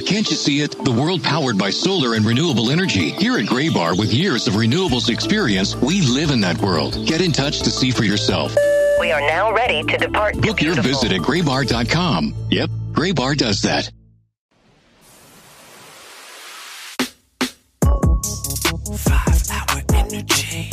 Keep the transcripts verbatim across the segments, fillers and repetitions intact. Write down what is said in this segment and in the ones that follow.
can't you see it? The world powered by solar and renewable energy. Here at Graybar, with years of renewables experience, we live in that world. Get in touch to see for yourself. We are now ready to depart. Book your visit at graybar dot com. Yep, Graybar does that. Five hour energy.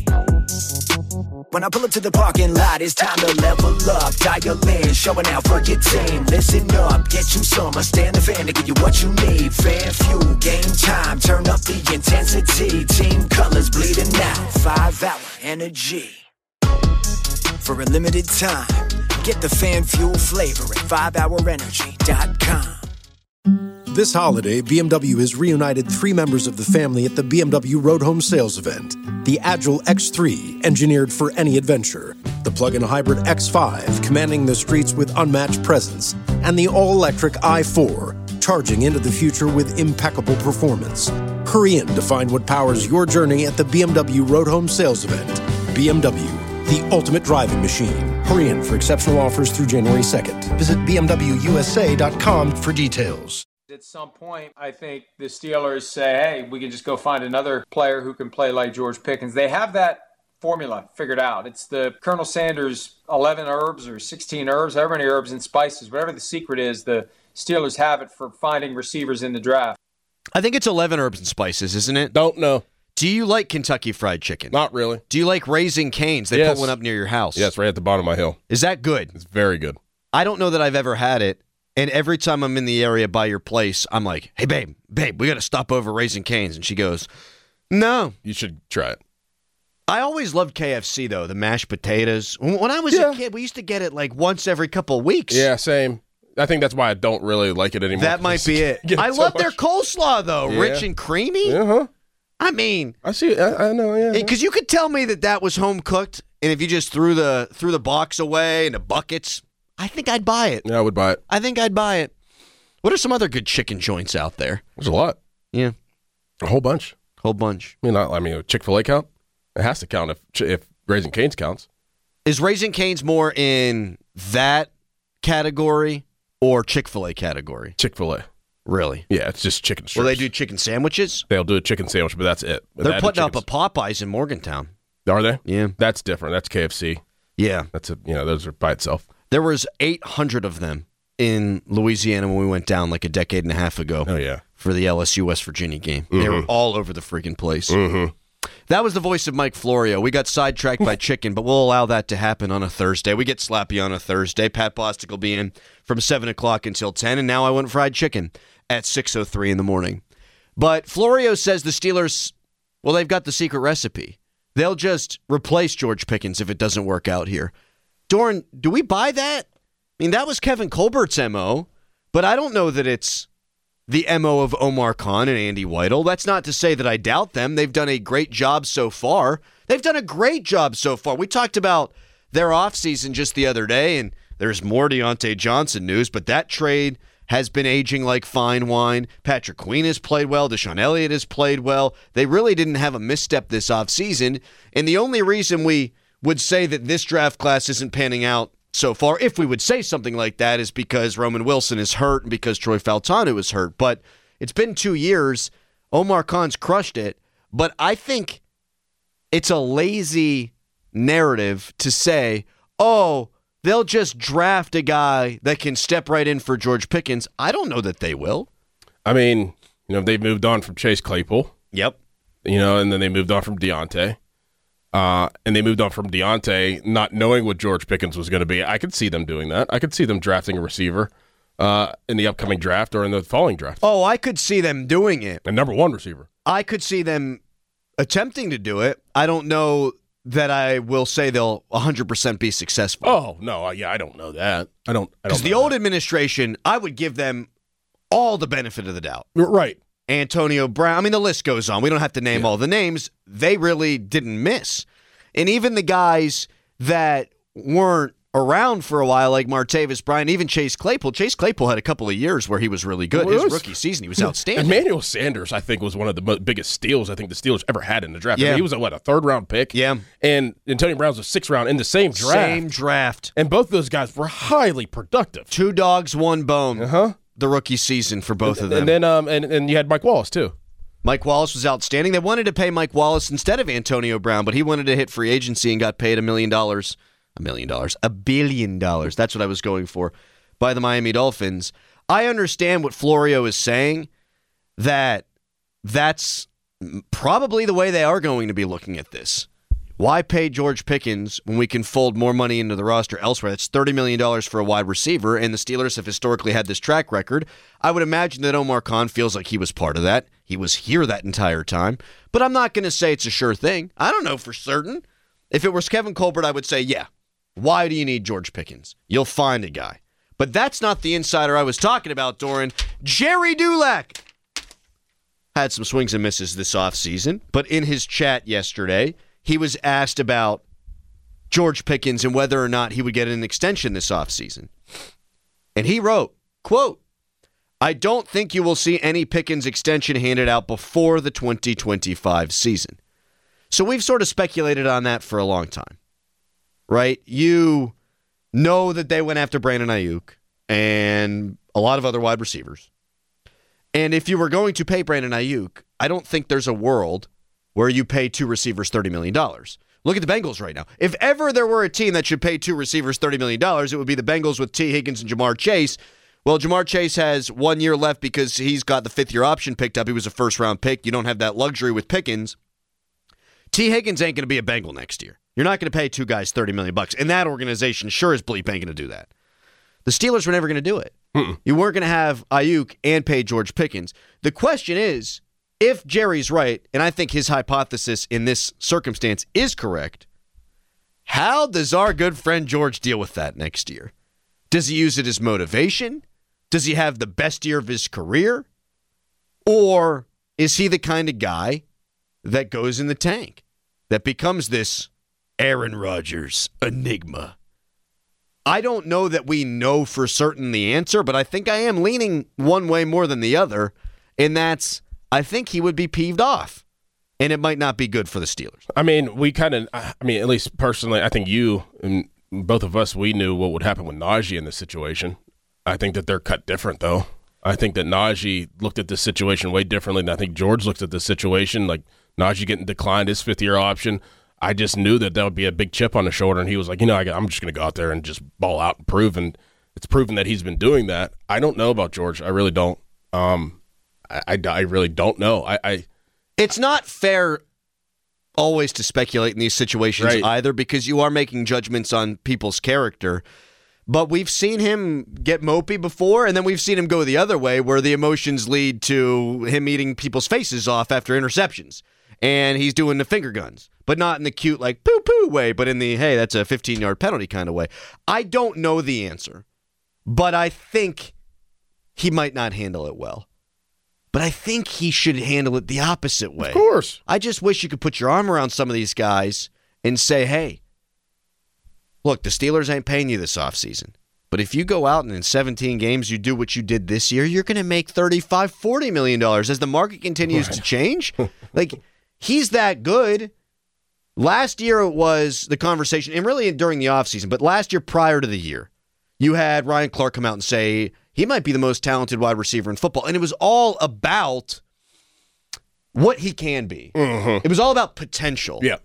When I pull up to the parking lot, it's time to level up. Dial in, showing out for your team. Listen up, get you some. I stand the fan to give you what you need. Fan fuel, game time. Turn up the intensity. Team colors bleeding out. Five hour energy. For a limited time, get the fan fuel flavor at five hour energy dot com. This holiday, B M W has reunited three members of the family at the B M W Road Home Sales Event. The Agile X three, engineered for any adventure. The plug-in hybrid X five, commanding the streets with unmatched presence. And the all-electric i four, charging into the future with impeccable performance. Hurry in to find what powers your journey at the B M W Road Home Sales Event. B M W, the ultimate driving machine. Hurry in for exceptional offers through January second. Visit b m w u s a dot com for details. At some point, I think the Steelers say, hey, we can just go find another player who can play like George Pickens. They have that formula figured out. It's the Colonel Sanders eleven herbs or sixteen herbs, however many herbs and spices, whatever the secret is, the Steelers have it for finding receivers in the draft. I think it's eleven herbs and spices, isn't it? Don't know. Do you like Kentucky Fried Chicken? Not really. Do you like Raising Cane's? They yes. put one up near your house. Yes, right at the bottom of my hill. Is that good? It's very good. I don't know that I've ever had it. And every time I'm in the area by your place, I'm like, hey, babe, babe, we got to stop over Raising Cane's. And she goes, no. You should try it. I always loved K F C, though, the mashed potatoes. When I was yeah. a kid, we used to get it like once every couple of weeks. Yeah, same. I think that's why I don't really like it anymore. That might be it. I so love much. their coleslaw, though, yeah. rich and creamy. Uh-huh. I mean. I see. I, I know, yeah. Because you could tell me that that was home cooked, and if you just threw the threw the box away and the buckets, I think I'd buy it. Yeah, I would buy it. I think I'd buy it. What are some other good chicken joints out there? There's a lot. Yeah. A whole bunch. Whole bunch. I mean, not, I mean, Chick-fil-A count? It has to count if if Raising Cane's counts. Is Raising Cane's more in that category or Chick-fil-A category? Chick-fil-A. Really? Yeah, it's just chicken strips. Will they do chicken sandwiches? They'll do a chicken sandwich, but that's it. They're putting up a Popeyes in Morgantown. Are they? Yeah. That's different. That's K F C. Yeah. That's a, you know, those are by itself. There was eight hundred of them in Louisiana when we went down like a decade and a half ago. Oh, yeah. For the L S U West Virginia game. Mm-hmm. They were all over the freaking place. Mm-hmm. That was the voice of Mike Florio. We got sidetracked by chicken, but we'll allow that to happen on a Thursday. We get slappy on a Thursday. Pat Bostic will be in from seven o'clock until ten, and now I want fried chicken at six oh three in the morning. But Florio says the Steelers, well, they've got the secret recipe. They'll just replace George Pickens if it doesn't work out here. Doran, do we buy that? I mean, that was Kevin Colbert's M O, but I don't know that it's the M O of Omar Khan and Andy Weidel. That's not to say that I doubt them. They've done a great job so far. They've done a great job so far. We talked about their offseason just the other day, and there's more Deontay Johnson news, but that trade has been aging like fine wine. Patrick Queen has played well. Deshaun Elliott has played well. They really didn't have a misstep this offseason, and the only reason we would say that this draft class isn't panning out so far, if we would say something like that, is because Roman Wilson is hurt and because Troy Faltanu is hurt. But it's been two years. Omar Khan's crushed it. But I think it's a lazy narrative to say, oh, they'll just draft a guy that can step right in for George Pickens. I don't know that they will. I mean, you know, they've moved on from Chase Claypool. Yep. You know, and then they moved on from Deontay. Uh, and they moved on from Deontay, not knowing what George Pickens was going to be. I could see them doing that. I could see them drafting a receiver uh, in the upcoming draft or in the following draft. Oh, I could see them doing it. A number one receiver. I could see them attempting to do it. I don't know that I will say they'll one hundred percent be successful. Oh, no. Yeah, I don't know that. I don't. Because the old that. administration, I would give them all the benefit of the doubt. Right. Antonio Brown. I mean, the list goes on. We don't have to name yeah. all the names. They really didn't miss. And even the guys that weren't around for a while, like Martavis Bryant, even Chase Claypool. Chase Claypool had a couple of years where he was really good. Well, His was, rookie season, he was outstanding. Emmanuel Sanders, I think, was one of the mo- biggest steals I think the Steelers ever had in the draft. Yeah. I mean, he was a, what, a third-round pick? Yeah. And Antonio Brown was a sixth-round in the same draft. Same draft. And both those guys were highly productive. Two dogs, one bone. Uh-huh. the rookie season for both of them. And then um and, and you had Mike Wallace too. Mike Wallace was outstanding. They wanted to pay Mike Wallace instead of Antonio Brown, but he wanted to hit free agency and got paid a million dollars. A million dollars. A billion dollars. That's what I was going for by the Miami Dolphins. I understand what Florio is saying, that that's probably the way they are going to be looking at this. Why pay George Pickens when we can fold more money into the roster elsewhere? That's thirty million dollars for a wide receiver, and the Steelers have historically had this track record. I would imagine that Omar Khan feels like he was part of that. He was here that entire time. But I'm not going to say it's a sure thing. I don't know for certain. If it was Kevin Colbert, I would say, yeah, why do you need George Pickens? You'll find a guy. But that's not the insider I was talking about, Doran. Jerry Dulac had some swings and misses this offseason, but in his chat yesterday, he was asked about George Pickens and whether or not he would get an extension this offseason. And he wrote, quote, I don't think you will see any Pickens extension handed out before the twenty twenty-five season. So we've sort of speculated on that for a long time, right? You know that they went after Brandon Ayuk and a lot of other wide receivers. And if you were going to pay Brandon Ayuk, I don't think there's a world where you pay two receivers thirty million dollars. Look at the Bengals right now. If ever there were a team that should pay two receivers thirty million dollars, it would be the Bengals with T. Higgins and Jamar Chase. Well, Jamar Chase has one year left because he's got the fifth-year option picked up. He was a first-round pick. You don't have that luxury with Pickens. T. Higgins ain't going to be a Bengal next year. You're not going to pay two guys thirty million dollars bucks. And that organization sure as bleep ain't going to do that. The Steelers were never going to do it. Mm-mm. You weren't going to have Ayuk and pay George Pickens. The question is, if Jerry's right, and I think his hypothesis in this circumstance is correct, how does our good friend George deal with that next year? Does he use it as motivation? Does he have the best year of his career? Or is he the kind of guy that goes in the tank, that becomes this Aaron Rodgers enigma? I don't know that we know for certain the answer, but I think I am leaning one way more than the other, and that's I think he would be peeved off, and it might not be good for the Steelers. I mean, we kind of, I mean, at least personally, I think you and both of us, we knew what would happen with Najee in this situation. I think that they're cut different, though. I think that Najee looked at this situation way differently than I think George looked at this situation. Like, Najee getting declined his fifth-year option, I just knew that that would be a big chip on his shoulder, and he was like, you know, I, I'm just going to go out there and just ball out and prove, and it's proven that he's been doing that. I don't know about George. I really don't. Um, I, I, I really don't know. I, I It's not fair always to speculate in these situations right. either, because you are making judgments on people's character. But we've seen him get mopey before, and then we've seen him go the other way where the emotions lead to him eating people's faces off after interceptions. And he's doing the finger guns, but not in the cute, like, poo-poo way, but in the, hey, that's a fifteen-yard penalty kind of way. I don't know the answer, but I think he might not handle it well. But I think he should handle it the opposite way. Of course. I just wish you could put your arm around some of these guys and say, hey, look, the Steelers ain't paying you this offseason. But if you go out and in seventeen games you do what you did this year, you're going to make thirty-five, forty million dollars as the market continues right. to change. Like, he's that good. Last year it was the conversation, and really during the offseason, but last year prior to the year, you had Ryan Clark come out and say he might be the most talented wide receiver in football. And it was all about what he can be. Mm-hmm. It was all about potential. Yeah.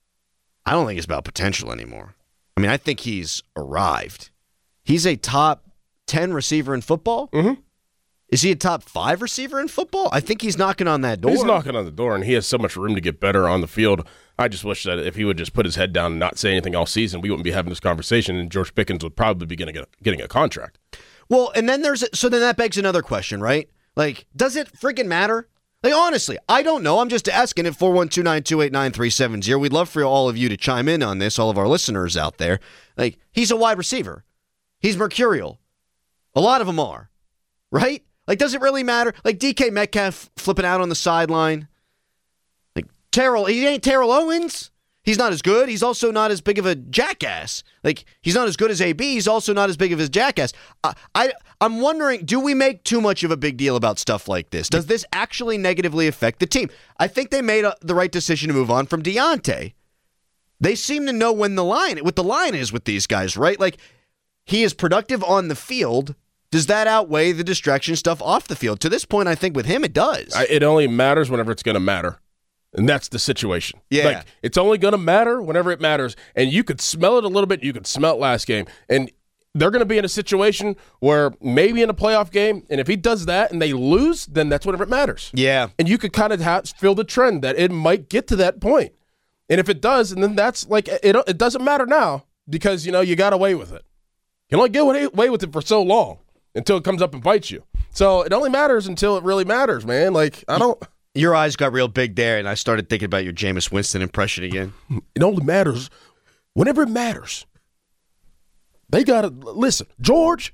I don't think it's about potential anymore. I mean, I think he's arrived. He's a top ten receiver in football. Mm-hmm. Is he a top five receiver in football? I think he's knocking on that door. He's knocking on the door, and he has so much room to get better on the field. I just wish that if he would just put his head down and not say anything all season, we wouldn't be having this conversation, and George Pickens would probably be getting a, getting a contract. Well, and then there's so then that begs another question, right? Like, does it freaking matter? Like, honestly, I don't know. I'm just asking at four one two, nine two eight, nine three seven zero. We'd love for all of you to chime in on this, all of our listeners out there. Like, he's a wide receiver. He's mercurial. A lot of them are, right? Like, does it really matter? Like, D K Metcalf flipping out on the sideline. Like, Terrell, he ain't Terrell Owens. He's not as good. He's also not as big of a jackass. Like, he's not as good as A B. He's also not as big of a jackass. I, I, I'm wondering, do we make too much of a big deal about stuff like this? Does this actually negatively affect the team? I think they made a, the right decision to move on from Deontay. They seem to know when the line, what the line is with these guys, right? Like, he is productive on the field, does that outweigh the distraction stuff off the field? To this point, I think with him, it does. I, it only matters whenever it's going to matter. And that's the situation. Yeah. Like, it's only going to matter whenever it matters. And you could smell it a little bit. You could smell it last game. And they're going to be in a situation where maybe in a playoff game, and if he does that and they lose, then that's whenever it matters. Yeah. And you could kind of ha- feel the trend that it might get to that point. And if it does, and then that's like, it, it doesn't matter now because, you know, you got away with it. You can only get away with it for so long until it comes up and bites you. So it only matters until it really matters, man. Like, I don't... Your eyes got real big there, and I started thinking about your Jameis Winston impression again. It only matters whenever it matters. They got to listen. George,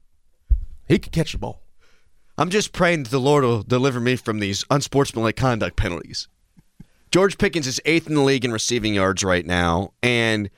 he can catch the ball. I'm just praying that the Lord will deliver me from these unsportsmanlike conduct penalties. George Pickens is eighth in the league in receiving yards right now, and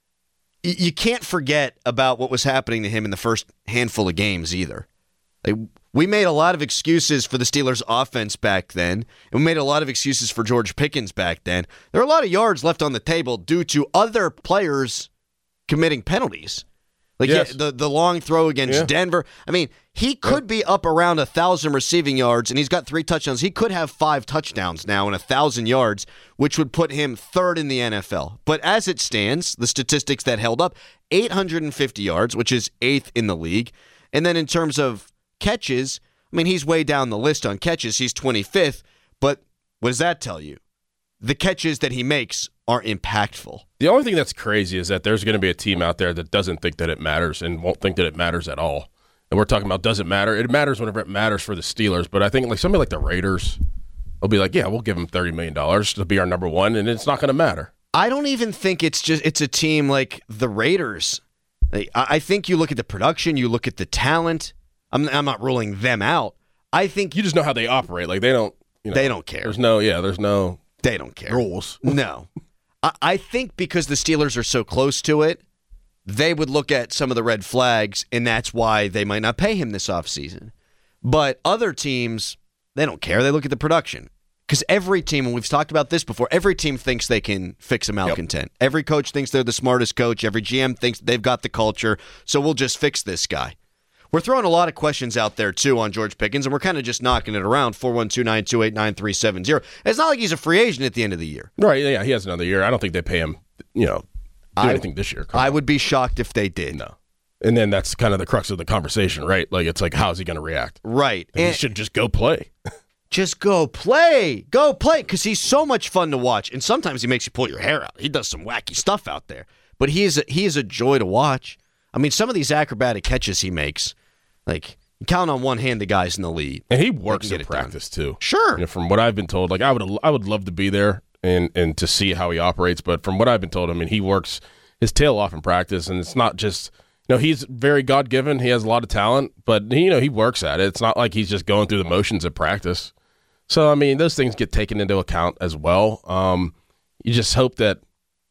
y- you can't forget about what was happening to him in the first handful of games either. Like, we made a lot of excuses for the Steelers' offense back then, and we made a lot of excuses for George Pickens back then. There are a lot of yards left on the table due to other players committing penalties. Like yes. yeah, the, the long throw against yeah. Denver. I mean, he could yeah. be up around one thousand receiving yards, and he's got three touchdowns. He could have five touchdowns now and one thousand yards, which would put him third in the N F L. But as it stands, the statistics that held up, eight hundred fifty yards, which is eighth in the league. And then in terms of catches, I mean, he's way down the list on catches. He's twenty-fifth. But what does that tell you? The catches that he makes are impactful. The only thing that's crazy is that there's going to be a team out there that doesn't think that it matters and won't think that it matters at all. And we're talking about doesn't matter. It matters whenever it matters for the Steelers. But I think like somebody like the Raiders will be like, yeah, we'll give them thirty million dollars to be our number one, and it's not going to matter. I don't even think it's just it's a team like the Raiders. Like, I think you look at the production, you look at the talent. I'm, I'm not ruling them out. I think you just know how they operate. Like they don't, you know, they don't care. There's no, yeah, there's no, they don't care rules. No, I, I think because the Steelers are so close to it, they would look at some of the red flags, and that's why they might not pay him this offseason. But other teams, they don't care. They look at the production. Because every team, and we've talked about this before, every team thinks they can fix a malcontent. Yep. Every coach thinks they're the smartest coach. Every G M thinks they've got the culture, so we'll just fix this guy. We're throwing a lot of questions out there, too, on George Pickens, and we're kind of just knocking it around, four one two, nine two eight, nine three seven zero. It's not like he's a free agent at the end of the year. Right, yeah, he has another year. I don't think they pay him, you know, do I, anything this year. Come I on. would be shocked if they did. No. And then that's kind of the crux of the conversation, right? Like, it's like, how's he going to react? Right. And he should just go play. Just go play. Go play, because he's so much fun to watch. And sometimes he makes you pull your hair out. He does some wacky stuff out there. But he is a, he is a joy to watch. I mean, some of these acrobatic catches he makes, like, you count on one hand the guys in the lead. And he works in practice, too. Sure. You know, from what I've been told, like, I would I would love to be there and, and to see how he operates. But from what I've been told, I mean, he works his tail off in practice. And it's not just, you know, he's very God-given. He has a lot of talent. But, you know, he works at it. It's not like he's just going through the motions at practice. So, I mean, those things get taken into account as well. Um, you just hope that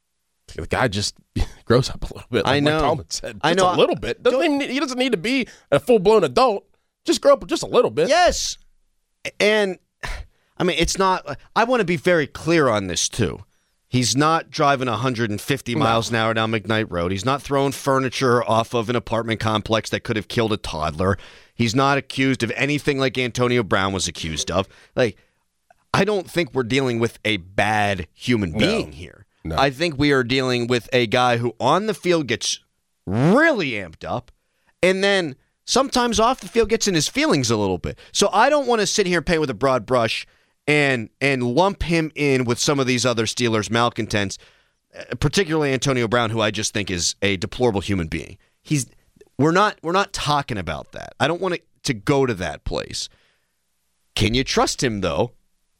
the guy just grows up a little bit. Like I know. Mike Tomlin said, just I know. a little bit. Doesn't even need, he doesn't need to be a full-blown adult. Just grow up just a little bit. Yes. And, I mean, it's not – I want to be very clear on this, too. He's not driving one hundred fifty miles no. an hour down McKnight Road. He's not throwing furniture off of an apartment complex that could have killed a toddler. He's not accused of anything like Antonio Brown was accused of. Like, I don't think we're dealing with a bad human being no. here. No. I think we are dealing with a guy who on the field gets really amped up and then sometimes off the field gets in his feelings a little bit. So I don't want to sit here and paint with a broad brush and and lump him in with some of these other Steelers malcontents, particularly Antonio Brown, who I just think is a deplorable human being. He's we're not we're not talking about that. I don't want to, to go to that place. Can you trust him, though,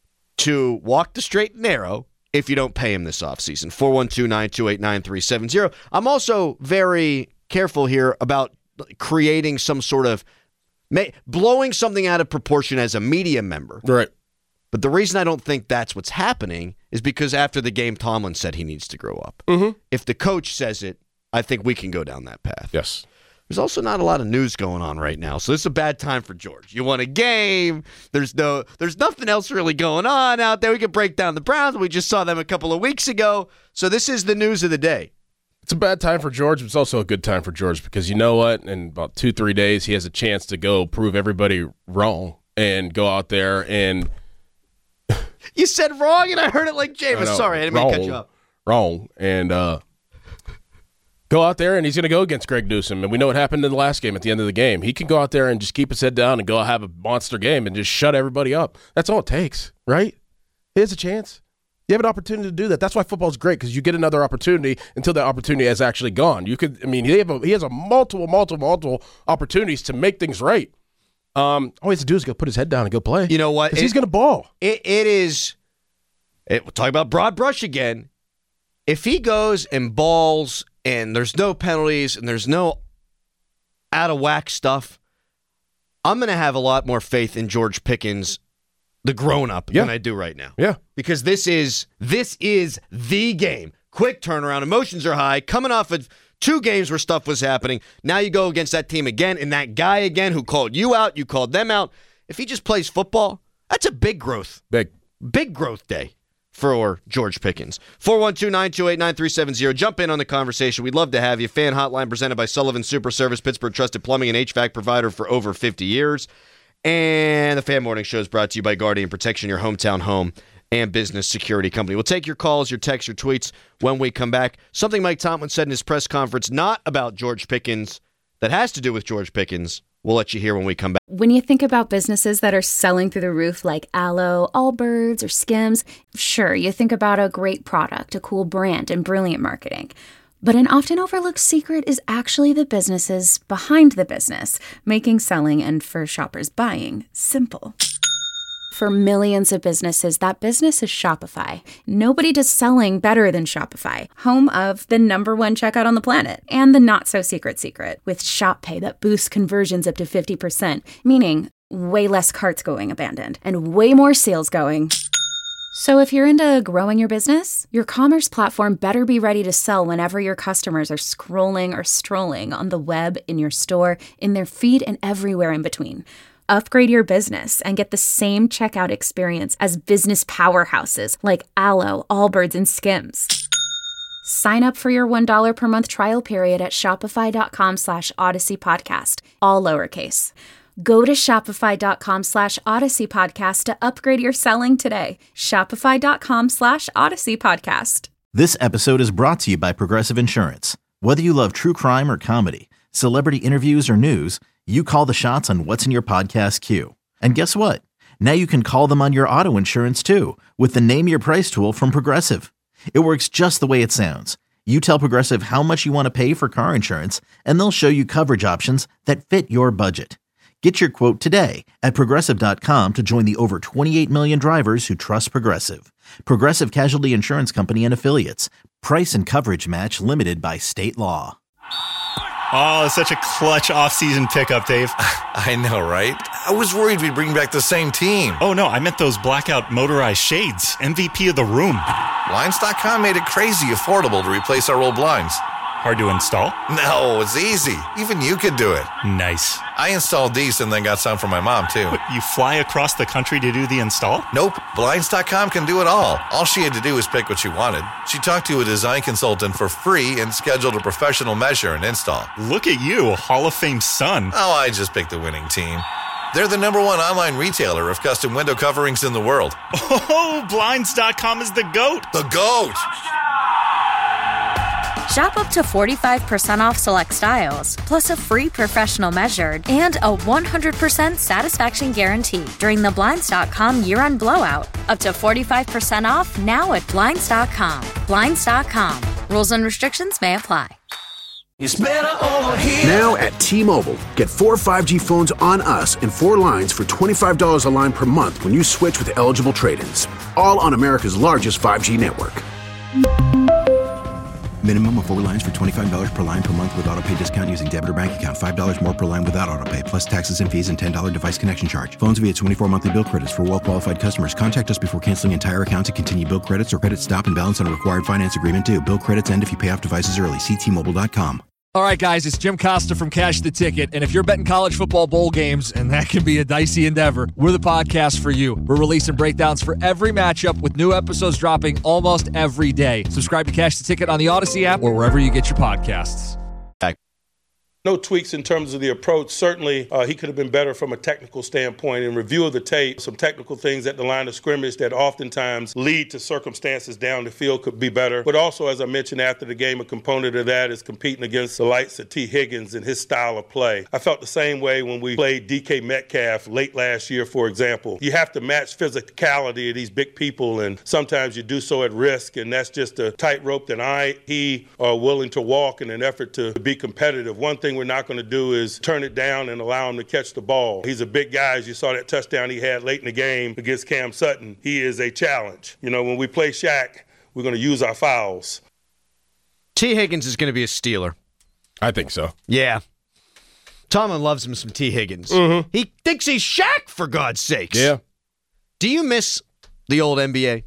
to walk the straight and narrow if you don't pay him this offseason? four one two, nine two eight, nine three seven zero. I'm also very careful here about creating some sort of blowing something out of proportion as a media member. Right. But the reason I don't think that's what's happening is because after the game, Tomlin said he needs to grow up. Mm-hmm. If the coach says it, I think we can go down that path. Yes. There's also not a lot of news going on right now, so this is a bad time for George. You won a game. There's no, there's nothing else really going on out there. We could break down the Browns. We just saw them a couple of weeks ago. So this is the news of the day. It's a bad time for George, but it's also a good time for George because you know what? In about two, three days, he has a chance to go prove everybody wrong and go out there and... You said wrong, and I heard it like Jameis. Sorry, I didn't mean to cut you up. Wrong. And uh, go out there, and he's going to go against Greg Newsome. And we know what happened in the last game at the end of the game. He can go out there and just keep his head down and go have a monster game and just shut everybody up. That's all it takes, right? He has a chance. You have an opportunity to do that. That's why football is great because you get another opportunity until that opportunity has actually gone. You could, I mean, he, have a, he has a multiple, multiple, multiple opportunities to make things right. Um, all he has to do is go put his head down and go play. You know what? It, he's going to ball. It, it is. It, we'll talk about broad brush again. If he goes and balls and there's no penalties and there's no out of whack stuff, I'm going to have a lot more faith in George Pickens, the grown-up, yeah. than I do right now. Yeah. Because this is this is the game. Quick turnaround. Emotions are high. Coming off of two games where stuff was happening. Now you go against that team again and that guy again who called you out, you called them out. If he just plays football, that's a big growth. Big. Big growth day for George Pickens. four one two, nine two eight, nine three seven zero. Jump in on the conversation. We'd love to have you. Fan Hotline presented by Sullivan Super Service, Pittsburgh trusted plumbing and H V A C provider for over fifty years. And the Fan Morning Show is brought to you by Guardian Protection, your hometown home and business security company. We'll take your calls, your texts, your tweets when we come back. Something Mike Tomlin said in his press conference, not about George Pickens, that has to do with George Pickens. We'll let you hear when we come back. When you think about businesses that are selling through the roof like Aloe, Allbirds, or Skims, sure, you think about a great product, a cool brand, and brilliant marketing. But an often overlooked secret is actually the businesses behind the business, making selling and for shoppers buying simple. For millions of businesses, that business is Shopify. Nobody does selling better than Shopify, home of the number one checkout on the planet and the not-so-secret secret with Shop Pay that boosts conversions up to fifty percent, meaning way less carts going abandoned and way more sales going. So if you're into growing your business, your commerce platform better be ready to sell whenever your customers are scrolling or strolling on the web, in your store, in their feed, and everywhere in between. Upgrade your business and get the same checkout experience as business powerhouses like Aloe, Allbirds, and Skims. Sign up for your one dollar per month trial period at shopify.com slash Odyssey Podcast, all lowercase. Go to shopify.com slash Odyssey Podcast to upgrade your selling today. Shopify.com slash Odyssey Podcast. This episode is brought to you by Progressive Insurance. Whether you love true crime or comedy, celebrity interviews or news, you call the shots on what's in your podcast queue. And guess what? Now you can call them on your auto insurance too with the Name Your Price tool from Progressive. It works just the way it sounds. You tell Progressive how much you want to pay for car insurance, and they'll show you coverage options that fit your budget. Get your quote today at Progressive dot com to join the over twenty-eight million drivers who trust Progressive. Progressive Casualty Insurance Company and Affiliates. Price and coverage match limited by state law. Oh, it's such a clutch off-season pickup, Dave. I know, right? I was worried we'd bring back the same team. Oh, no, I meant those blackout motorized shades. M V P of the room. Blinds dot com made it crazy affordable to replace our old blinds. Hard to install? No, it's easy. Even you could do it. Nice. I installed these and then got some for my mom, too. What, you fly across the country to do the install? Nope. Blinds dot com can do it all. All she had to do was pick what she wanted. She talked to a design consultant for free and scheduled a professional measure and install. Look at you, a Hall of Fame son. Oh, I just picked the winning team. They're the number one online retailer of custom window coverings in the world. Oh, Blinds dot com is the GOAT. The GOAT! Shop up to forty-five percent off select styles, plus a free professional measured and a one hundred percent satisfaction guarantee during the Blinds dot com year-end blowout. Up to forty-five percent off now at Blinds dot com. Blinds dot com. Rules and restrictions may apply. It's better over here. Now at T-Mobile, get four five G phones on us and four lines for twenty-five dollars a line per month when you switch with eligible trade-ins. All on America's largest five G network. Minimum of four lines for twenty-five dollars per line per month with auto pay discount using debit or bank account. five dollars more per line without auto pay, plus taxes and fees and ten dollars device connection charge. Phones via twenty-four monthly bill credits for well-qualified customers. Contact us before canceling entire account to continue bill credits or credit stop and balance on a required finance agreement due. Bill credits end if you pay off devices early. See T Mobile dot com. All right, guys, it's Jim Costa from Cash the Ticket, and if you're betting college football bowl games, and that can be a dicey endeavor, we're the podcast for you. We're releasing breakdowns for every matchup with new episodes dropping almost every day. Subscribe to Cash the Ticket on the Odyssey app or wherever you get your podcasts. No tweaks in terms of the approach. Certainly, uh, he could have been better from a technical standpoint. In review of the tape, some technical things at the line of scrimmage that oftentimes lead to circumstances down the field could be better. But also, as I mentioned after the game, a component of that is competing against the likes of T. Higgins and his style of play. I felt the same way when we played D K Metcalf late last year, for example. You have to match physicality of these big people, and sometimes you do so at risk, and that's just a tightrope that I, he, are willing to walk in an effort to be competitive. One thing we're not going to do is turn it down and allow him to catch the ball. He's a big guy. As you saw that touchdown he had late in the game against Cam Sutton. He is a challenge. You know, when we play Shaq, we're going to use our fouls. T. Higgins is going to be a Steeler. I think so. Yeah. Tomlin loves him some T. Higgins. Mm-hmm. He thinks he's Shaq, for God's sakes. Yeah. Do you miss the old N B A? Like,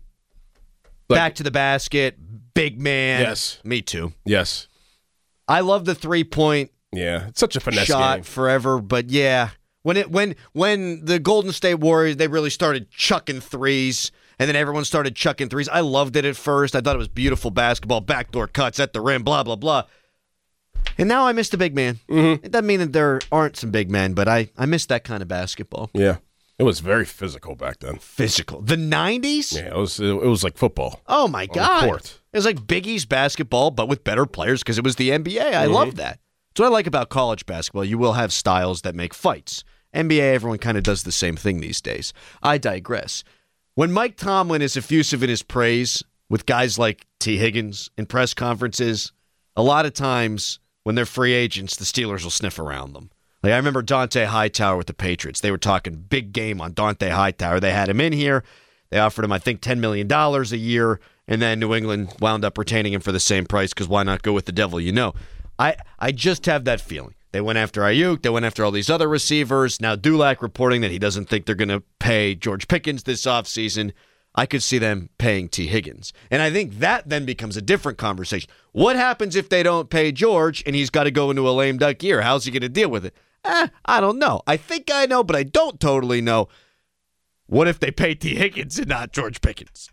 back to the basket, big man. Yes. Me too. Yes. I love the three-point Yeah, it's such a finesse shot game. forever, but yeah. When it when when the Golden State Warriors, they really started chucking threes, and then everyone started chucking threes. I loved it at first. I thought it was beautiful basketball, backdoor cuts at the rim, blah, blah, blah. And now I miss the big man. Mm-hmm. It doesn't mean that there aren't some big men, but I, I miss that kind of basketball. Yeah. It was very physical back then. Physical. The nineties? Yeah, it was it was like football. Oh, my God. Court. It was like Big East basketball, but with better players because it was the N B A. I Mm-hmm. love that. That's what I like about college basketball. You will have styles that make fights. N B A, everyone kind of does the same thing these days. I digress. When Mike Tomlin is effusive in his praise with guys like T. Higgins in press conferences, a lot of times when they're free agents, the Steelers will sniff around them. Like I remember Dante Hightower with the Patriots. They were talking big game on Dante Hightower. They had him in here. They offered him, I think, ten million dollars a year, and then New England wound up retaining him for the same price because why not go with the devil you know? I, I just have that feeling. They went after Ayuk. They went after all these other receivers. Now Dulac reporting that he doesn't think they're going to pay George Pickens this offseason. I could see them paying T. Higgins. And I think that then becomes a different conversation. What happens if they don't pay George and he's got to go into a lame duck year? How's he going to deal with it? Eh, I don't know. I think I know, but I don't totally know. What if they pay T. Higgins and not George Pickens?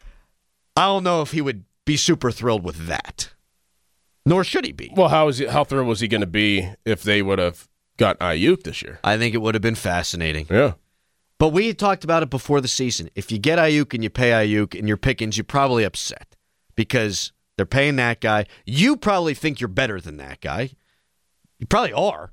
I don't know if he would be super thrilled with that. Nor should he be. Well, how is he, how thrilled was he going to be if they would have got Ayuk this year? I think it would have been fascinating. Yeah. But we had talked about it before the season. If you get Ayuk and you pay Ayuk and you're Pickens, you're probably upset because they're paying that guy. You probably think you're better than that guy. You probably are.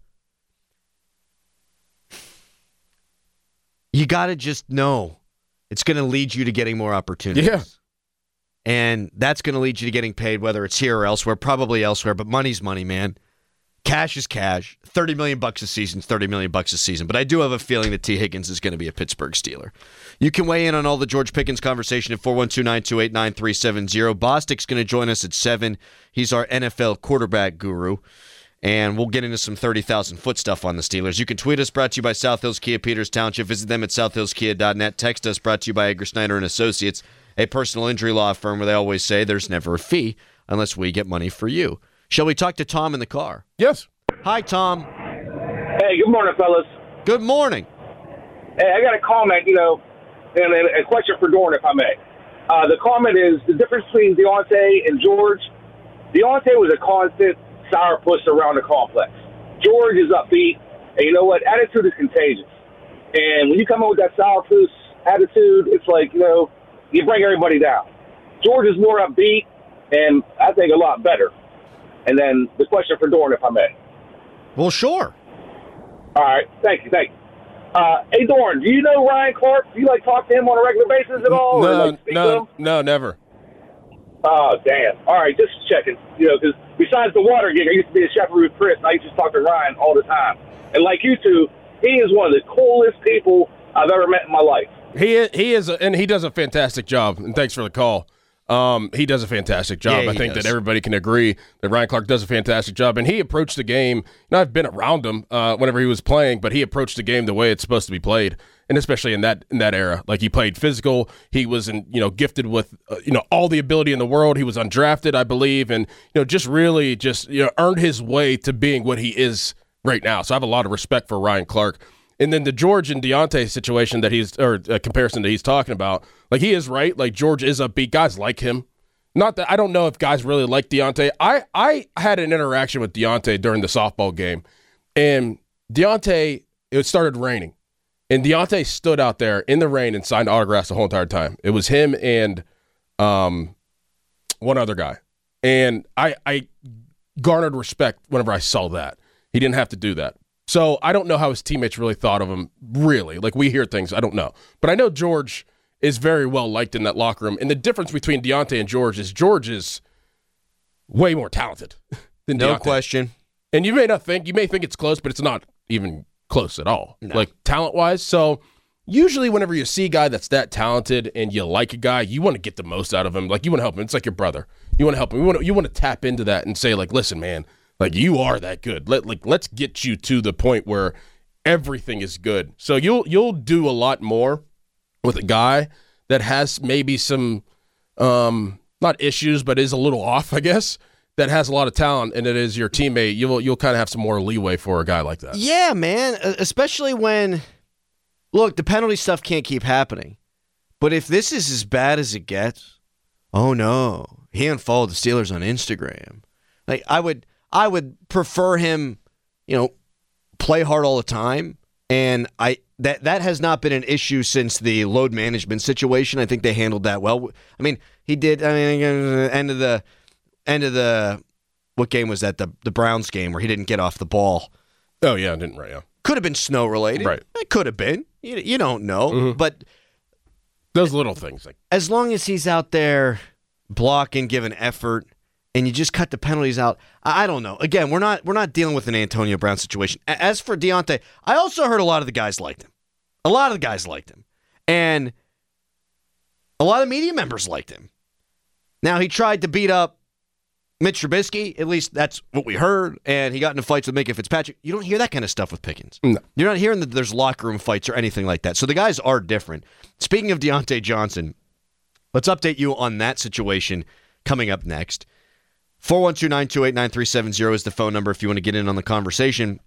You got to just know it's going to lead you to getting more opportunities. Yeah. And that's going to lead you to getting paid, whether it's here or elsewhere, probably elsewhere, but money's money, man. Cash is cash. thirty million bucks a season, thirty million bucks a season. But I do have a feeling that T. Higgins is going to be a Pittsburgh Steeler. You can weigh in on all the George Pickens conversation at four one two, nine two eight, nine three seven zero. Bostic's going to join us at seven. He's our N F L quarterback guru. And we'll get into some thirty thousand foot stuff on the Steelers. You can tweet us, brought to you by South Hills Kia Peters Township. Visit them at south hills kia dot net. Text us, brought to you by Edgar Snyder and Associates, a personal injury law firm where they always say there's never a fee unless we get money for you. Shall we talk to Tom in the car? Yes. Hi, Tom. Hey, good morning, fellas. Good morning. Hey, I got a comment, you know, and a question for Dorn, if I may. Uh, the comment is the difference between Deontay and George. Deontay was a constant sourpuss around the complex. George is upbeat, and you know what? Attitude is contagious. And when you come in with that sourpuss attitude, it's like, you know, you bring everybody down. George is more upbeat, and I think a lot better. And then the question for Dorn, if I may. Well, sure. All right. Thank you. Thank you. Uh, hey, Dorn, do you know Ryan Clark? Do you, like, talk to him on a regular basis at all? No, or, like, speak to no, him? no, never. Oh, damn. All right, just checking. You know, because besides the water gig, I used to be a chef with Chris, and I used to talk to Ryan all the time. And like you two, he is one of the coolest people I've ever met in my life. He he is, a, and he does a fantastic job. And thanks for the call. Um, he does a fantastic job. Yeah, I he think does. that everybody can agree that Ryan Clark does a fantastic job. And he approached the game. You know, I've been around him uh, whenever he was playing, but he approached the game the way it's supposed to be played, and especially in that in that era. Like, he played physical. He was, in, you know, gifted with uh, you know all the ability in the world. He was undrafted, I believe, and you know just really just you know earned his way to being what he is right now. So I have a lot of respect for Ryan Clark. And then the George and Deontay situation that he's, or uh, comparison that he's talking about, like, he is right. Like, George is upbeat. Guys like him. Not that I don't know if guys really like Deontay. I, I had an interaction with Deontay during the softball game, and Deontay, it started raining, and Deontay stood out there in the rain and signed autographs the whole entire time. It was him and um, one other guy, and I, I garnered respect whenever I saw that. He didn't have to do that. So I don't know how his teammates really thought of him, really. Like, we hear things, I don't know. But I know George is very well liked in that locker room. And the difference between Deontay and George is George is way more talented than No Deontay. question. And you may not think, you may think it's close, but it's not even close at all. No. Like, talent-wise. So usually whenever you see a guy that's that talented and you like a guy, you want to get the most out of him. Like, you want to help him. It's like your brother. You want to help him. You want to, you want to tap into that and say, like, listen, man, like, you are that good. Let like let's get you to the point where everything is good. So you'll you'll do a lot more with a guy that has maybe some um, not issues, but is a little off, I guess, that has a lot of talent, and it is your teammate. You'll you'll kind of have some more leeway for a guy like that. Yeah, man, especially when, look, the penalty stuff can't keep happening. But if this is as bad as it gets, oh no, he unfollowed the Steelers on Instagram. Like, I would I would prefer him, you know, play hard all the time. And I that that has not been an issue since the load management situation. I think they handled that well. I mean, he did. I mean, end of the end of the what game was that? The the Browns game where he didn't get off the ball. Oh yeah, I didn't right. Yeah. Could have been snow related. Right. It could have been. You you don't know. Mm-hmm. But those little things, like as long as he's out there blocking, giving effort, and you just cut the penalties out. I don't know. Again, we're not we're not dealing with an Antonio Brown situation. As for Deontay, I also heard a lot of the guys liked him. A lot of the guys liked him. And a lot of media members liked him. Now, he tried to beat up Mitch Trubisky. At least that's what we heard. And he got into fights with Minka Fitzpatrick. You don't hear that kind of stuff with Pickens. No. You're not hearing that there's locker room fights or anything like that. So the guys are different. Speaking of Deontay Johnson, let's update you on that situation coming up next. four one two, nine two eight, nine three seven zero is the phone number if you want to get in on the conversation.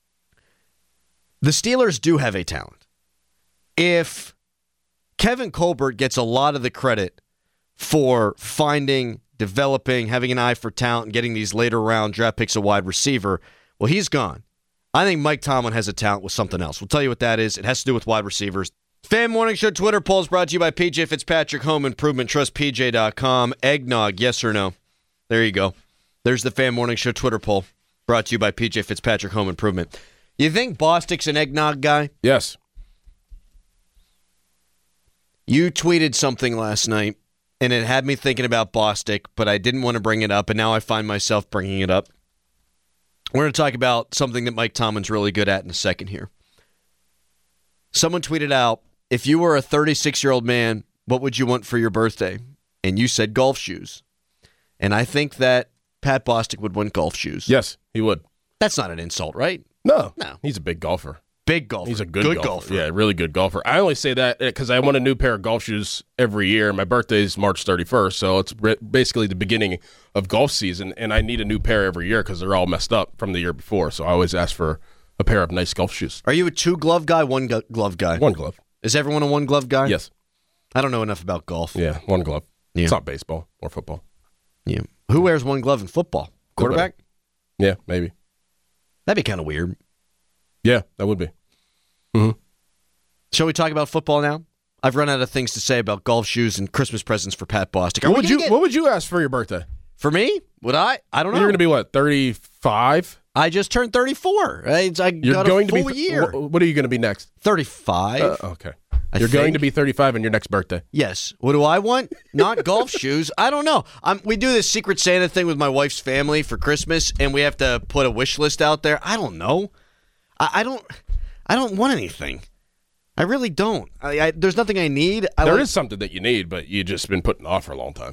The Steelers do have a talent. If Kevin Colbert gets a lot of the credit for finding, developing, having an eye for talent, and getting these later round draft picks a wide receiver, well, he's gone. I think Mike Tomlin has a talent with something else. We'll tell you what that is. It has to do with wide receivers. Fan Morning Show Twitter polls brought to you by P J Fitzpatrick Home Improvement. Trust P J dot com. Eggnog, yes or no? There you go. There's the Fan Morning Show Twitter poll brought to you by P J Fitzpatrick Home Improvement. You think Bostic's an eggnog guy? Yes. You tweeted something last night, and it had me thinking about Bostic, but I didn't want to bring it up, and now I find myself bringing it up. We're going to talk about something that Mike Tomlin's really good at in a second here. Someone tweeted out, if you were a thirty-six-year-old man, what would you want for your birthday? And you said golf shoes. And I think that Pat Bostic would want golf shoes. Yes, he would. That's not an insult, right? No. No. He's a big golfer. Big golfer. He's a good, good golfer. golfer. Yeah, really good golfer. I only say that because I want a new pair of golf shoes every year. My birthday is March thirty-first, so it's basically the beginning of golf season, and I need a new pair every year because they're all messed up from the year before. So I always ask for a pair of nice golf shoes. Are you a two-glove guy, one-glove guy? One glove. Is everyone a one-glove guy? Yes. I don't know enough about golf. Yeah, one glove. Yeah. It's not baseball or football. Yeah. Who wears one glove in football? Quarterback? Yeah, maybe. That'd be kind of weird. Yeah, that would be. Mm-hmm. Shall we talk about football now? I've run out of things to say about golf shoes and Christmas presents for Pat Bostic. Are What would you get... What would you ask for your birthday? For me? Would I? I don't know. You're going to be what, thirty-five? I just turned thirty-four. I, I You're got going a full to be year. What, what are you going to be next? thirty-five. Uh, okay. I You're going think. to be thirty-five on your next birthday. Yes. What do I want? Not golf shoes. I don't know. I'm, we do this Secret Santa thing with my wife's family for Christmas, and we have to put a wish list out there. I don't know. I, I don't. I don't want anything. I really don't. I, I, there's nothing I need. I There like, is something that you need, but you've just been putting off for a long time.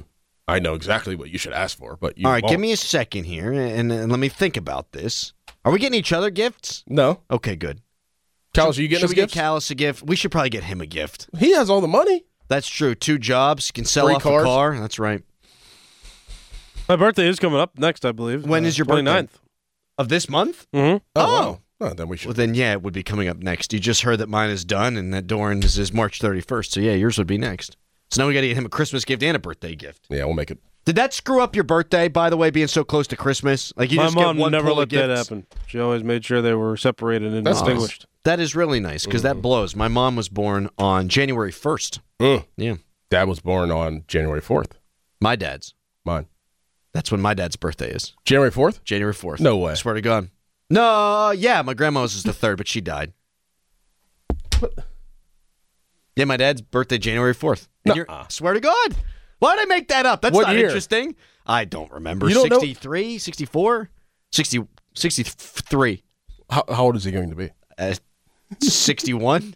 I know exactly what you should ask for, but you All right, won't. give me a second here, and, and let me think about this. Are we getting each other gifts? No. Okay, good. Callis, are you getting should us we gifts? get Callis a gift? We should probably get him a gift. He has all the money. That's true. Two jobs, can sell Three off cars. a car. That's right. My birthday is coming up next, I believe. When uh, is your twenty-ninth. birthday? Of this month? Mm-hmm. Oh. wow. Oh, then we should. Well, then, yeah, it would be coming up next. You just heard that mine is done and that Doran's is March thirty-first. So, yeah, yours would be next. So now we got to get him a Christmas gift and a birthday gift. Yeah, we'll make it. Did that screw up your birthday, by the way, being so close to Christmas? Like you My just mom get one never pull let of gifts? that happen. She always made sure they were separated and That's distinguished. That is really nice because that blows. My mom was born on January first. Mm. Yeah. Dad was born on January fourth. My dad's. Mine. That's when my dad's birthday is. January fourth? January fourth. No way. I swear to God. No, yeah, my grandma's is the third, but she died. What? Yeah, my dad's birthday, January fourth. Nuh-uh. Swear to God. Why did I make that up? That's What not year? interesting. I don't remember. You don't know- sixty-three, sixty-four, sixty, sixty-three. How, how old is he going to be? Uh, sixty-one.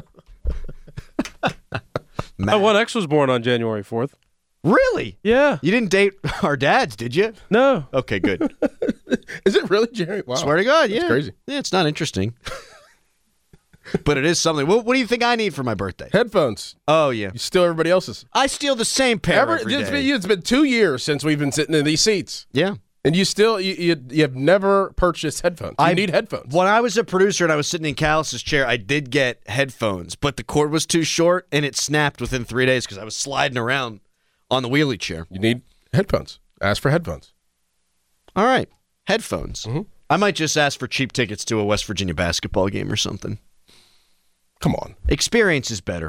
My one ex was born on January fourth. Really? Yeah. You didn't date our dads, did you? No. Okay, good. Is it really January? Wow. Swear to God, yeah. That's crazy. Yeah, it's not interesting. But it is something. What, what do you think I need for my birthday? Headphones. Oh, yeah. You steal everybody else's. I steal the same pair Ever, every it's, day. been, it's been two years since we've been sitting in these seats. Yeah. And you still, you, you, you have never purchased headphones. You I need headphones. When I was a producer and I was sitting in Callis's chair, I did get headphones, but the cord was too short and it snapped within three days because I was sliding around on the wheelie chair. You need headphones. Ask for headphones. All right. Headphones. Mm-hmm. I might just ask for cheap tickets to a West Virginia basketball game or something. Come on. Experience is better.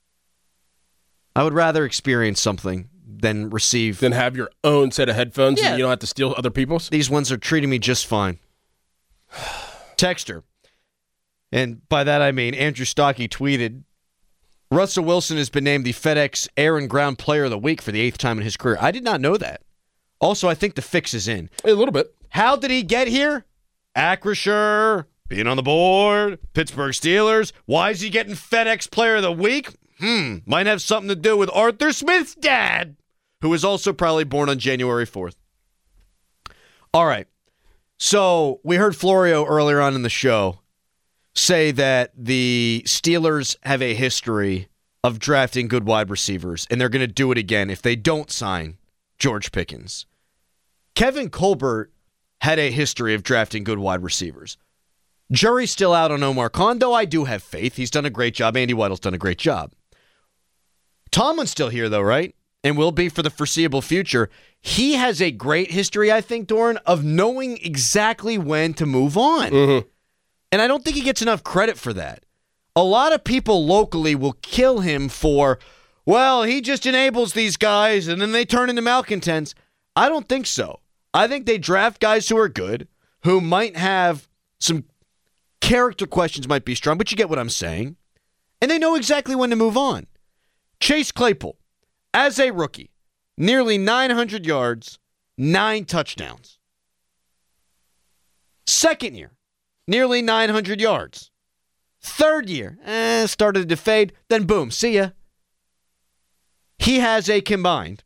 I would rather experience something than receive. Then have your own set of headphones Yeah. and you don't have to steal other people's. These ones are treating me just fine. Texter. And by that I mean Andrew Stockey tweeted, Russell Wilson has been named the FedEx Air and Ground Player of the Week for the eighth time in his career. I did not know that. Also, I think the fix is in. A little bit. How did he get here? Acrisure, being on the board, Pittsburgh Steelers. Why is he getting FedEx Player of the Week? Hmm, might have something to do with Arthur Smith's dad, who was also probably born on January fourth. All right. So we heard Florio earlier on in the show say that the Steelers have a history of drafting good wide receivers, and they're going to do it again if they don't sign George Pickens. Kevin Colbert had a history of drafting good wide receivers. Jury's still out on Omar Khan, though I do have faith. He's done a great job. Andy Weidl's done a great job. Tomlin's still here, though, right? And will be for the foreseeable future. He has a great history, I think, Doran, of knowing exactly when to move on. Mm-hmm. And I don't think he gets enough credit for that. A lot of people locally will kill him for, well, he just enables these guys and then they turn into malcontents. I don't think so. I think they draft guys who are good, who might have some character questions might be strong, but you get what I'm saying. And they know exactly when to move on. Chase Claypool, as a rookie, nearly nine hundred yards, nine touchdowns. Second year, nearly nine hundred yards. Third year, eh, started to fade, then boom, see ya. He has a combined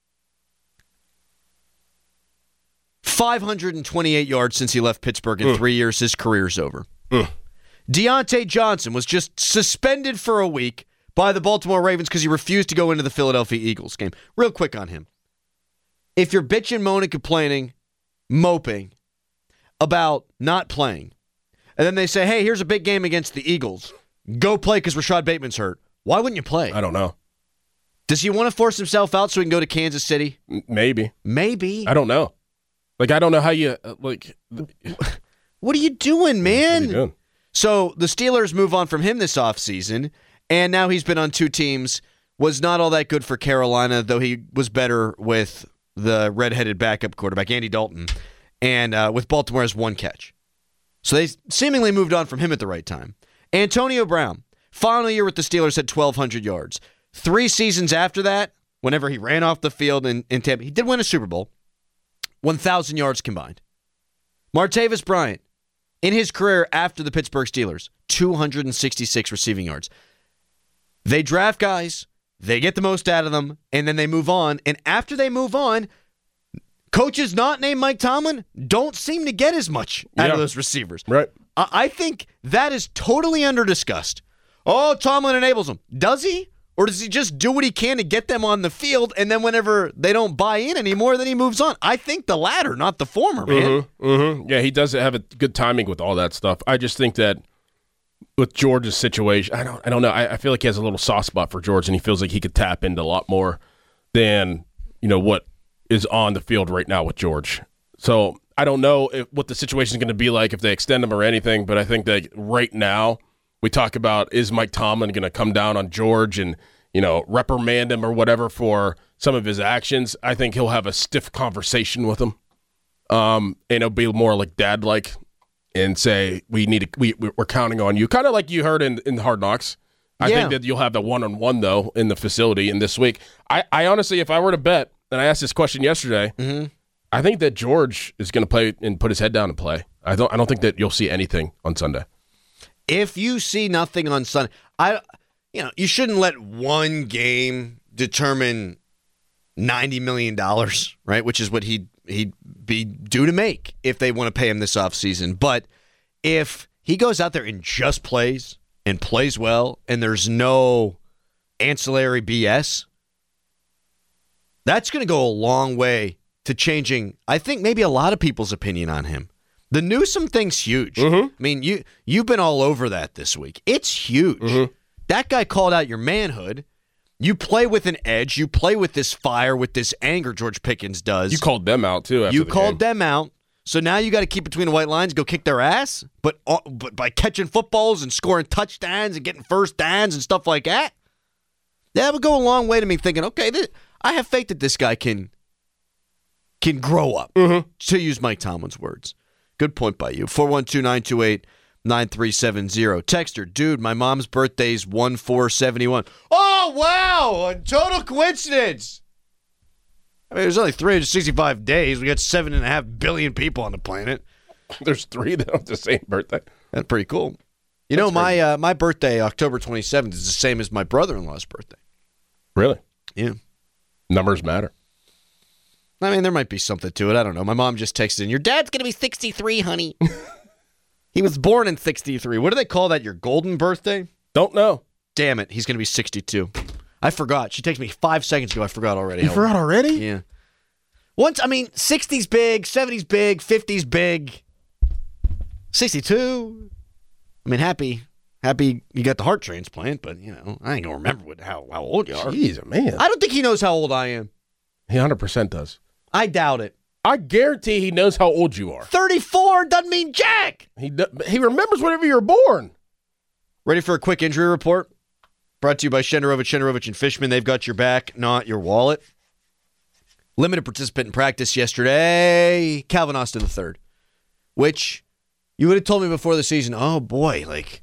five hundred twenty-eight yards since he left Pittsburgh. In Mm. three years, his career's over. Mm. Deontay Johnson was just suspended for a week by the Baltimore Ravens because he refused to go into the Philadelphia Eagles game. Real quick on him. If you're bitching, moaning, complaining, moping about not playing, and then they say, hey, here's a big game against the Eagles. Go play because Rashad Bateman's hurt. Why wouldn't you play? I don't know. Does he want to force himself out so he can go to Kansas City? M- Maybe. Maybe. I don't know. Like, I don't know how you, uh, like... What are you doing, man? What are you doing? So the Steelers move on from him this offseason, and now he's been on two teams. Was not all that good for Carolina, though he was better with the redheaded backup quarterback, Andy Dalton, and uh, with Baltimore has one catch. So they seemingly moved on from him at the right time. Antonio Brown, final year with the Steelers, had twelve hundred yards. Three seasons after that, whenever he ran off the field in, in Tampa, he did win a Super Bowl, one thousand yards combined. Martavis Bryant, in his career after the Pittsburgh Steelers, two hundred sixty-six receiving yards. They draft guys they get the most out of them, and then they move on. And after they move on, coaches not named Mike Tomlin don't seem to get as much out Yeah. of those receivers. Right. I, I think that is totally under-discussed. Oh, Tomlin enables them. Does he? Or does he just do what he can to get them on the field, and then whenever they don't buy in anymore, then he moves on? I think the latter, not the former, man. Mm-hmm, mm-hmm. Yeah, he does have a good timing with all that stuff. I just think that with George's situation, I don't I don't know. I, I feel like he has a little soft spot for George, and he feels like he could tap into a lot more than, you know, what is on the field right now with George. So I don't know if, what the situation is going to be like if they extend him or anything, but I think that right now we talk about, is Mike Tomlin going to come down on George and, you know, reprimand him or whatever for some of his actions? I think he'll have a stiff conversation with him, um, and it'll be more like dad-like, and say, we need to, we, we're counting on you. Kind of like you heard in, in Hard Knocks. I Yeah. think that you'll have the one-on-one, though, in the facility in this week. I, I honestly, if I were to bet, and I asked this question yesterday, mm-hmm. I think that George is going to play and put his head down and play. I don't I don't think that you'll see anything on Sunday. If you see nothing on Sunday, I, you know, you shouldn't let one game determine ninety million dollars, right? Which is what he'd, he'd be due to make if they want to pay him this offseason. But if he goes out there and just plays and plays well, and there's no ancillary B S, that's going to go a long way to changing, I think, maybe a lot of people's opinion on him. The Newsome thing's huge. Mm-hmm. I mean, you, you've been all over that this week. It's huge. Mm-hmm. That guy called out your manhood. You play with an edge. You play with this fire, with this anger, George Pickens does. You called them out, too, after You the called game. them out. So now you got to keep between the white lines, go kick their ass, but, uh, but by catching footballs and scoring touchdowns and getting first downs and stuff like that. That would go a long way to me thinking, okay, this, I have faith that this guy can, can grow up, mm-hmm. to use Mike Tomlin's words. Good point by you. four one two, nine two eight, nine three seven zero. Texter, dude, my mom's birthday's one four seventy-one. Oh, wow! A total coincidence! I mean, there's only three hundred sixty-five days. We got seven and a half billion people on the planet. There's three that have the same birthday. That's pretty cool. You That's know, my crazy. uh, my birthday, October twenty-seventh, is the same as my brother-in-law's birthday. Really? Yeah. Numbers matter. I mean, there might be something to it. I don't know. My mom just texted in, your dad's going to be sixty-three, honey. He was born in sixty-three. What do they call that, your golden birthday? Don't know. Damn it. He's going to be sixty-two. I forgot. She texted me five seconds ago. I forgot already. You forgot already? Yeah. Once, I mean, sixties big, seventies big, fifties big, sixty-two. I mean, happy, happy you got the heart transplant, but, you know, I ain't going to remember what, how, how old you are. Jeez, man. I don't think he knows how old I am. He one hundred percent does. I doubt it. I guarantee he knows how old you are. thirty-four doesn't mean jack. He do- he remembers whenever you were born. Ready for a quick injury report? Brought to you by Shenderovich, Shenderovich and Fishman. They've got your back, not your wallet. Limited participant in practice yesterday, Calvin Austin the third, which you would have told me before the season, oh boy, like,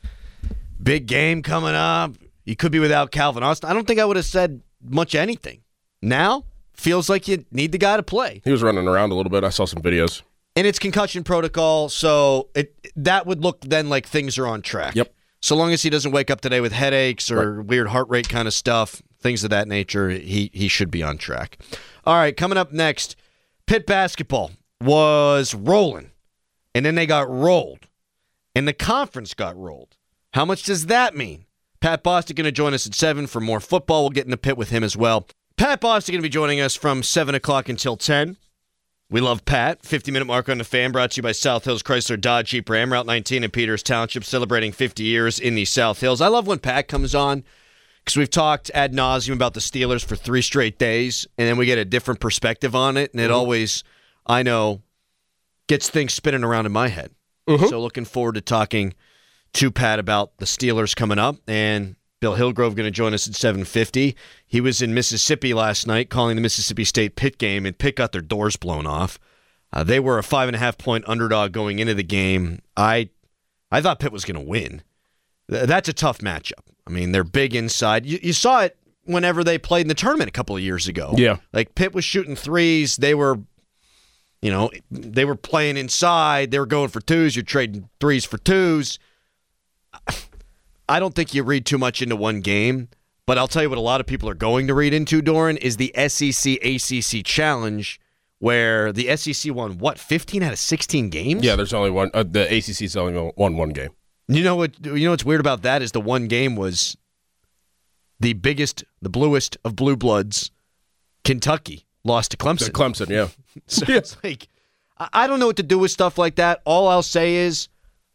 big game coming up. You could be without Calvin Austin. I don't think I would have said much anything. Now, feels like you need the guy to play. He was running around a little bit. I saw some videos. And it's concussion protocol, so it that would look then like things are on track. Yep. So long as he doesn't wake up today with headaches or Right. weird heart rate kind of stuff, things of that nature, he he should be on track. All right, coming up next, Pitt basketball was rolling, and then they got rolled, and the conference got rolled. How much does that mean? Pat Bostic going to join us at seven for more football. We'll get into Pitt with him as well. Pat Bostic going to be joining us from seven o'clock until ten. We love Pat. fifty-minute mark on the Fan, brought to you by South Hills Chrysler Dodge Jeep Ram, Route nineteen in Peters Township, celebrating fifty years in the South Hills. I love when Pat comes on because we've talked ad nauseum about the Steelers for three straight days, and then we get a different perspective on it, and it mm-hmm. always, I know, gets things spinning around in my head. Mm-hmm. So looking forward to talking to Pat about the Steelers coming up, and Bill Hillgrove going to join us at seven fifty. He was in Mississippi last night calling the Mississippi State Pitt game, and Pitt got their doors blown off. Uh, they were a five and a half point underdog going into the game. I I thought Pitt was going to win. Th- that's a tough matchup. I mean, they're big inside. You, you saw it whenever they played in the tournament a couple of years ago. Yeah. Like Pitt was shooting threes. They were, you know, they were playing inside. They were going for twos. You're trading threes for twos. I don't think you read too much into one game, But I'll tell you what a lot of people are going to read into, Doran, is the S E C A C C Challenge, where the S E C won, what, fifteen out of sixteen games? Yeah, there's only one. Uh, the A C C's only won one game. You know what? You know what's weird about that is the one game was the biggest, the bluest of blue bloods. Kentucky lost to Clemson. To Clemson, yeah. So it's like, I don't know what to do with stuff like that. All I'll say is,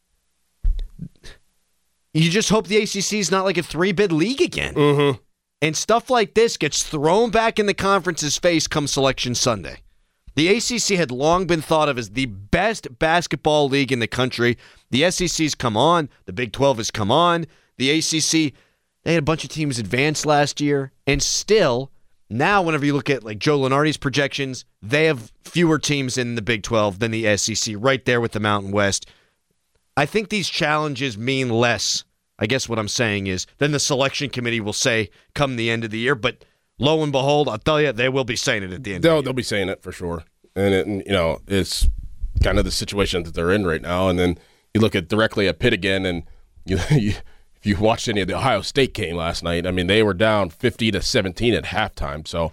you just hope the A C C is not like a three-bid league again. Mm-hmm. And stuff like this gets thrown back in the conference's face come Selection Sunday. The A C C had long been thought of as the best basketball league in the country. The S E C's come on. The Big twelve has come on. The A C C, they had a bunch of teams advance last year. And still, now whenever you look at like Joe Lunardi's projections, they have fewer teams in the Big twelve than the S E C, right there with the Mountain West. I think these challenges mean less, I guess what I'm saying is, than the selection committee will say come the end of the year. But lo and behold, I'll tell you, they will be saying it at the end They'll, of the year. they'll be saying it for sure. And, it, and, you know, it's kind of the situation that they're in right now. And then you look at directly at Pitt again, and you, you if you watched any of the Ohio State game last night, I mean, they were down fifty to seventeen at halftime. So,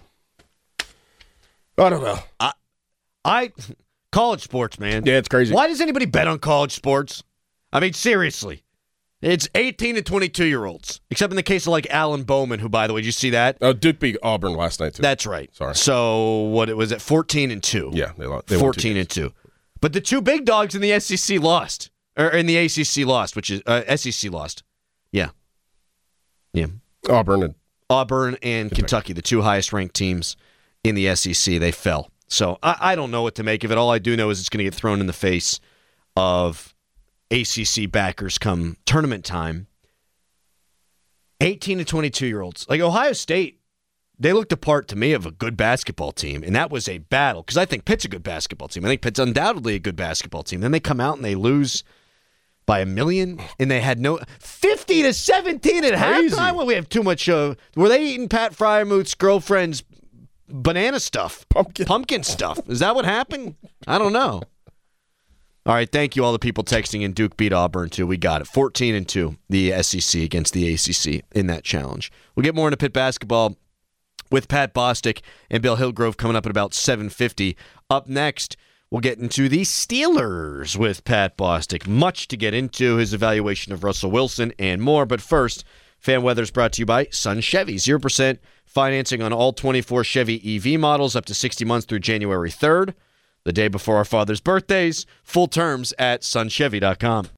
I don't know. I, I college sports, man. Yeah, it's crazy. Why does anybody bet on college sports? I mean, seriously. It's eighteen to twenty-two-year-olds, except in the case of, like, Alan Bowman, who, by the way, did you see that? Oh, Duke beat Auburn last night, too. That's right. Sorry. So, what, it was at fourteen and two? Yeah, they lost. They won two fourteen and two. But the two big dogs in the S E C lost. Or in the A C C lost, which is, uh, S E C lost. Yeah. Yeah. Auburn and Auburn and Kentucky. Kentucky, the two highest-ranked teams in the S E C, they fell. So, I, I don't know what to make of it. All I do know is it's going to get thrown in the face of A C C backers come tournament time. eighteen to twenty-two-year-olds. Like Ohio State, they looked a part to me of a good basketball team, and that was a battle because I think Pitt's a good basketball team. I think Pitt's undoubtedly a good basketball team. Then they come out and they lose by a million, and they had no fifty to seventeen at Crazy. halftime. Well, we have too much. Uh, were they eating Pat Fryermuth's girlfriend's banana stuff, pumpkin, pumpkin stuff? Is that what happened? I don't know. All right, thank you all the people texting in. Duke beat Auburn too. We got it. fourteen and two, the S E C against the A C C in that challenge. We'll get more into Pitt basketball with Pat Bostic and Bill Hillgrove coming up at about seven fifty. Up next, we'll get into the Steelers with Pat Bostic. Much to get into, his evaluation of Russell Wilson and more. But first, Fan Weather is brought to you by Sun Chevy. zero percent financing on all twenty-four Chevy E V models up to sixty months through January third. The day before our father's birthdays. Full terms at sun chevy dot com.